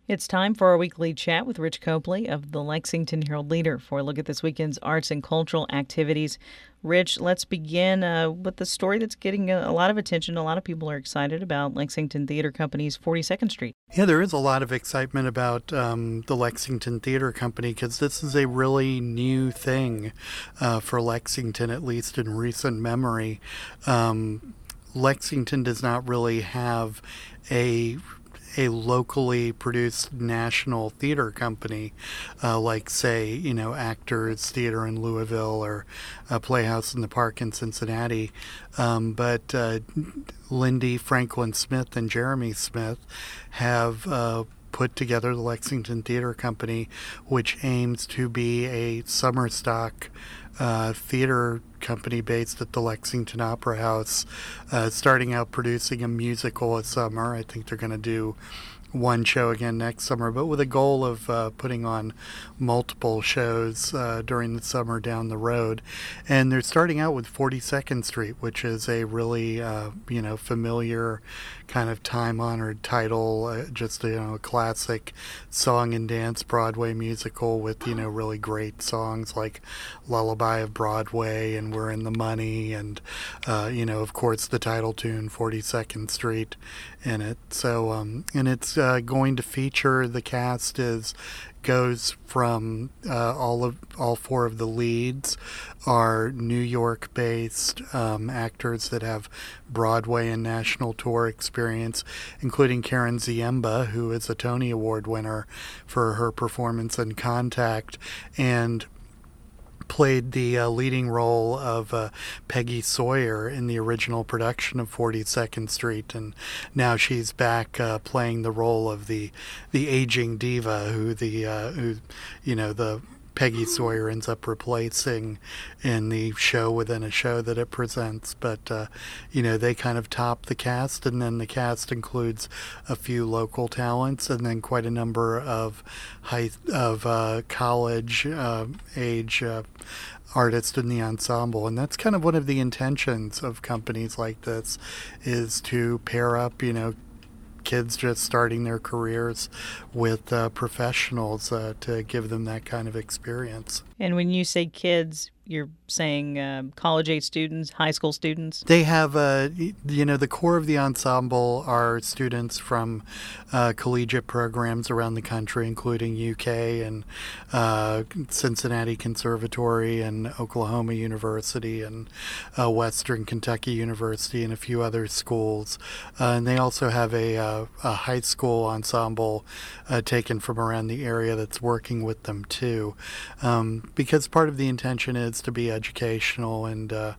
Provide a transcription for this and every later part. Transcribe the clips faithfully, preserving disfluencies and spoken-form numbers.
It's time for our weekly chat with Rich Copley of the Lexington Herald Leader for a look at this weekend's arts and cultural activities. Rich, let's begin uh, with the story that's getting a, a lot of attention. A lot of people are excited about Lexington Theater Company's forty-second Street. Yeah, there is a lot of excitement about um, the Lexington Theater Company because this is a really new thing uh, for Lexington, at least in recent memory. Um, Lexington does not really have a a locally produced national theater company uh, like, say, you know, Actors Theater in Louisville or uh, Playhouse in the Park in Cincinnati. Um, but uh, Lindy Franklin Smith and Jeremy Smith have uh, put together the Lexington Theater Company, which aims to be a summer stock uh, theater company based at the Lexington Opera House, uh, starting out producing a musical a summer. I think they're going to do one show again next summer, but with a goal of uh, putting on multiple shows uh, during the summer down the road. And they're starting out with forty-second Street, which is a really, uh, you know, familiar kind of time-honored title, uh, just, you know, a classic song and dance Broadway musical with, you know, really great songs like Lullaby of Broadway and We're in the Money and, uh, you know, of course, the title tune, forty-second Street, in it. So, um, and it's uh, going to feature, the cast is goes from uh, all of all four of the leads are New York-based um, actors that have Broadway and national tour experience, including Karen Ziemba, who is a Tony Award winner for her performance in Contact, and played the uh, leading role of uh, Peggy Sawyer in the original production of forty-second Street, and now she's back uh, playing the role of the the aging diva who the uh, who you know the Peggy Sawyer ends up replacing in the show within a show that it presents. But, uh, you know, they kind of top the cast, and then the cast includes a few local talents and then quite a number of high of uh, college uh, age uh, artists in the ensemble. And that's kind of one of the intentions of companies like this, is to pair up, you know, kids just starting their careers with uh, professionals uh, to give them that kind of experience. And when you say kids, you're saying um, college-age students, high school students? They have, uh, you know, the core of the ensemble are students from uh, collegiate programs around the country, including U K and uh, Cincinnati Conservatory and Oklahoma University and uh, Western Kentucky University and a few other schools. Uh, and they also have a, uh, a high school ensemble uh, taken from around the area that's working with them, too. Um, because part of the intention is to be educational and uh,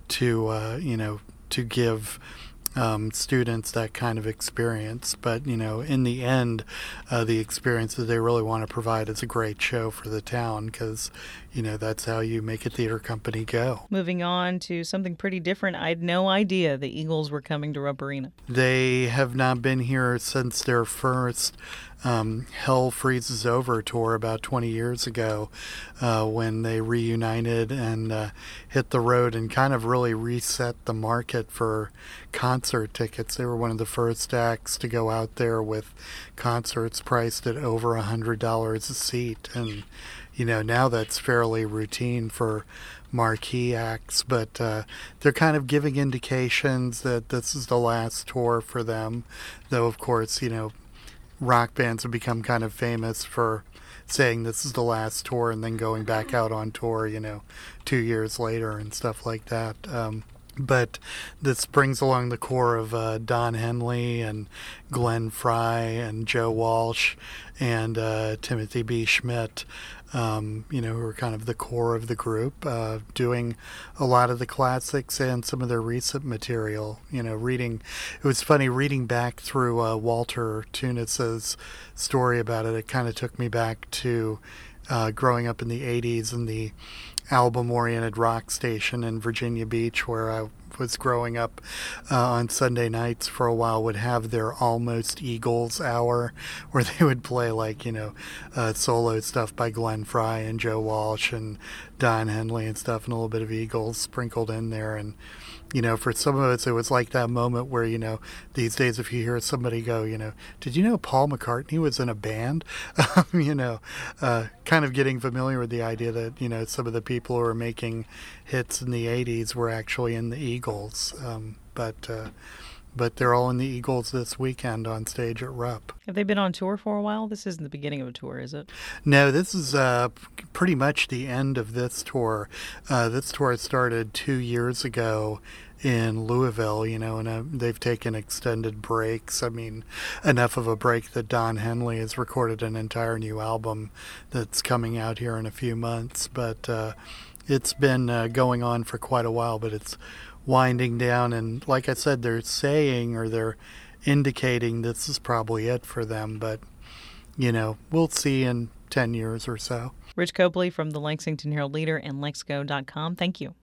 to uh, you know to give um, students that kind of experience. But you know, in the end, uh, the experience that they really want to provide is a great show for the town, because you know that's how you make a theater company go. Moving on to something pretty different, I had no idea the Eagles were coming to Rupp Arena. They have not been here since their first Um, Hell Freezes Over tour about twenty years ago, uh, when they reunited and uh, hit the road and kind of really reset the market for concert tickets. They were one of the first acts to go out there with concerts priced at over one hundred dollars a seat. And, you know, now that's fairly routine for marquee acts, but uh, they're kind of giving indications that this is the last tour for them, though, of course, you know, rock bands have become kind of famous for saying this is the last tour and then going back out on tour, you know, two years later and stuff like that. Um, but this brings along the core of uh, Don Henley and Glenn Fry and Joe Walsh and uh, Timothy B. Schmidt, um, you know, who are kind of the core of the group, uh, doing a lot of the classics and some of their recent material. You know, reading, it was funny reading back through uh, Walter Tunis's story about it. It kind of took me back to uh, growing up in the eighties and the album-oriented rock station in Virginia Beach, where I was growing up uh, on Sunday nights for a while, would have their Almost Eagles hour, where they would play, like, you know, uh, solo stuff by Glenn Fry and Joe Walsh and Don Henley and stuff, and a little bit of Eagles sprinkled in there. And you know, for some of us, it was like that moment where, you know, these days, if you hear somebody go, you know, did you know Paul McCartney was in a band? Um, you know, uh, kind of getting familiar with the idea that, you know, some of the people who were making hits in the eighties were actually in the Eagles. Um, but, uh, but they're all in the Eagles this weekend on stage at Rupp. Have they been on tour for a while? This isn't the beginning of a tour, is it? No, this is uh, pretty much the end of this tour. Uh, this tour started two years ago in Louisville, you know, and uh, they've taken extended breaks. I mean, enough of a break that Don Henley has recorded an entire new album that's coming out here in a few months. But uh, it's been uh, going on for quite a while, but it's winding down. And like I said, they're saying or they're indicating this is probably it for them. But, you know, we'll see in ten years or so. Rich Copley from the Lexington Herald Leader and Lexco dot com. Thank you.